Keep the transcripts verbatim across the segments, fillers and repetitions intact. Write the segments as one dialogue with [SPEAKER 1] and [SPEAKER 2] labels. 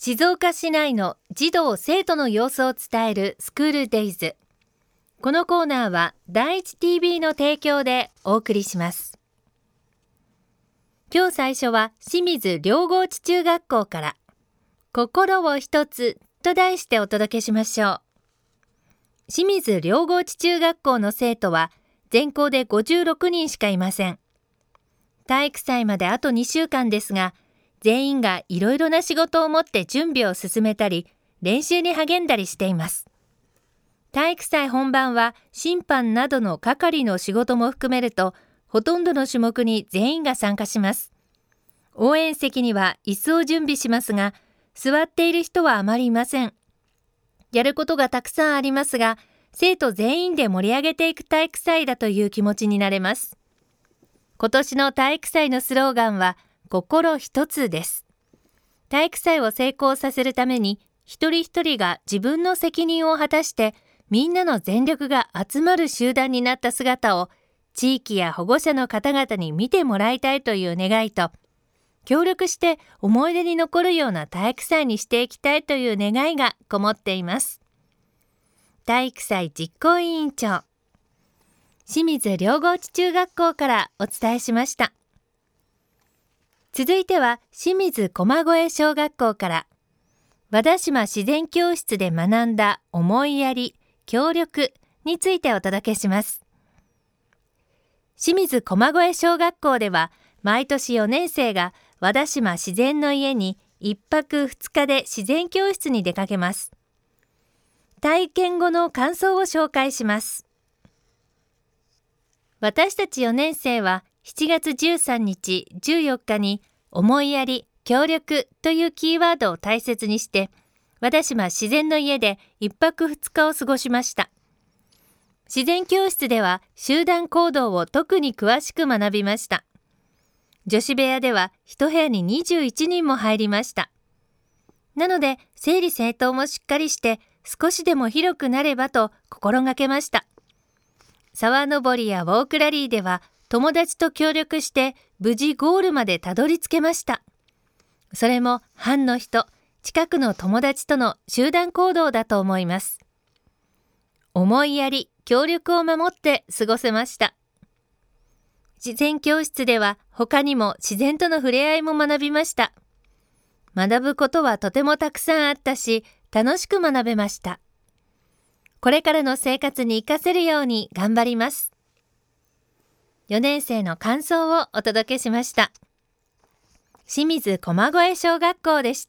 [SPEAKER 1] 静岡市内の児童生徒の様子を伝えるスクールデイズ。このコーナーは第一 ティービー の提供でお送りします。今日最初は清水両郷地中学校から心を一つと題してお届けしましょう。清水両郷地中学校の生徒は全校でごじゅうろくにんしかいません。体育祭まであとにしゅうかんですが、全員がいろいろな仕事を持って準備を進めたり、練習に励んだりしています。体育祭本番は審判などの係の仕事も含めると、ほとんどの種目に全員が参加します。応援席には椅子を準備しますが、座っている人はあまりいません。やることがたくさんありますが、生徒全員で盛り上げていく体育祭だという気持ちになれます。今年の体育祭のスローガンは、心一つです。体育祭を成功させるために、一人一人が自分の責任を果たして、みんなの全力が集まる集団になった姿を、地域や保護者の方々に見てもらいたいという願いと、協力して思い出に残るような体育祭にしていきたいという願いがこもっています。体育祭実行委員長、清水両郷地中学校からお伝えしました。続いては清水駒越小学校から和田島自然教室で学んだ思いやり、協力についてお届けします。清水駒越小学校では毎年よねん生が和田島自然の家にいっぱくふつかで自然教室に出かけます。体験後の感想を紹介します。私たちよねん生はしちがつじゅうさんにち、じゅうよっかに思いやり、協力というキーワードを大切にして和田島自然の家でいっぱくふつかを過ごしました。自然教室では集団行動を特に詳しく学びました。女子部屋では一部屋ににじゅういちにんも入りました。なので整理整頓もしっかりして少しでも広くなればと心がけました。沢登りやウォークラリーでは友達と協力して無事ゴールまでたどり着けました。それも班の人、近くの友達との集団行動だと思います。思いやり、協力を守って過ごせました。自然教室では他にも自然との触れ合いも学びました。学ぶことはとてもたくさんあったし、楽しく学べました。これからの生活に活かせるように頑張ります。よねん生の感想をお届けしました。清水駒越小学校でした。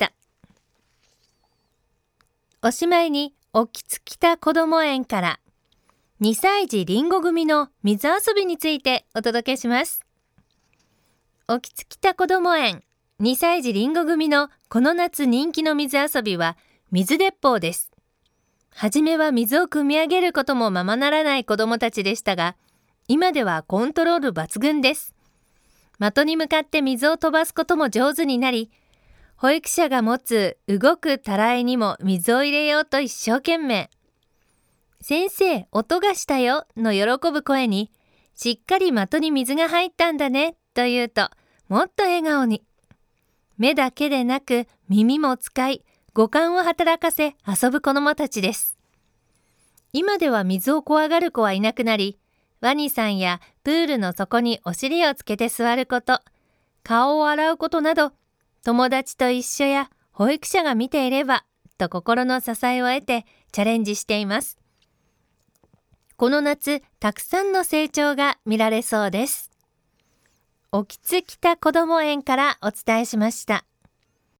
[SPEAKER 1] おしまいに、沖津北こども園からにさい児りんご組の水遊びについてお届けします。沖津北こども園にさい児りんご組のこの夏人気の水遊びは水鉄砲です。はじめは水を汲み上げることもままならない子どもたちでしたが、今ではコントロール抜群です。的に向かって水を飛ばすことも上手になり、保育者が持つ動くたらいにも水を入れようと一生懸命。先生、音がしたよの喜ぶ声に、しっかり的に水が入ったんだねと言うと、もっと笑顔に。目だけでなく耳も使い、五感を働かせ遊ぶ子どもたちです。今では水を怖がる子はいなくなり、ワニさんやプールの底にお尻をつけて座ること、顔を洗うことなど、友達と一緒や保育者が見ていればと心の支えを得てチャレンジしています。この夏、たくさんの成長が見られそうです。沖津北こども園からお伝えしました。